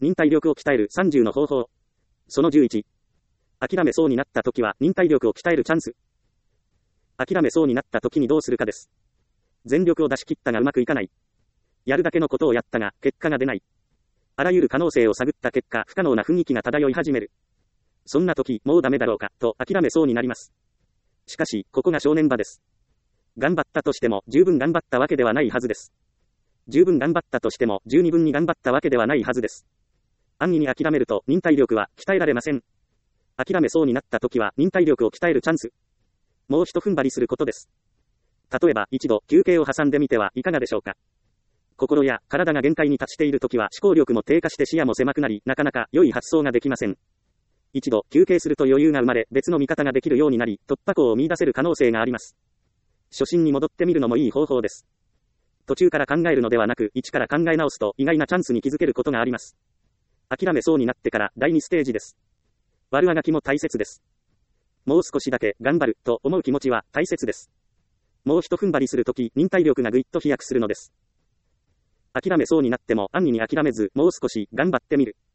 忍耐力を鍛える30の方法。その11。諦めそうになった時は忍耐力を鍛えるチャンス。諦めそうになった時にどうするかです。全力を出し切ったがうまくいかない。やるだけのことをやったが結果が出ない。あらゆる可能性を探った結果不可能な雰囲気が漂い始める。そんな時、もうダメだろうか、と諦めそうになります。しかし、ここが正念場です。頑張ったとしても、十分頑張ったわけではないはずです。十分頑張ったとしても、十二分に頑張ったわけではないはずです。安易に諦めると、忍耐力は鍛えられません。諦めそうになった時は、忍耐力を鍛えるチャンス。もう一踏ん張りすることです。例えば、一度、休憩を挟んでみてはいかがでしょうか。心や体が限界に達している時は思考力も低下して視野も狭くなり、なかなか良い発想ができません。一度休憩すると余裕が生まれ、別の見方ができるようになり、突破口を見出せる可能性があります。初心に戻ってみるのもいい方法です。途中から考えるのではなく、一から考え直すと意外なチャンスに気づけることがあります。諦めそうになってから第2ステージです。悪あがきも大切です。もう少しだけ頑張ると思う気持ちは大切です。もう一踏ん張りするとき、忍耐力がぐいっと飛躍するのです。諦めそうになっても安易に諦めず、もう少し頑張ってみる。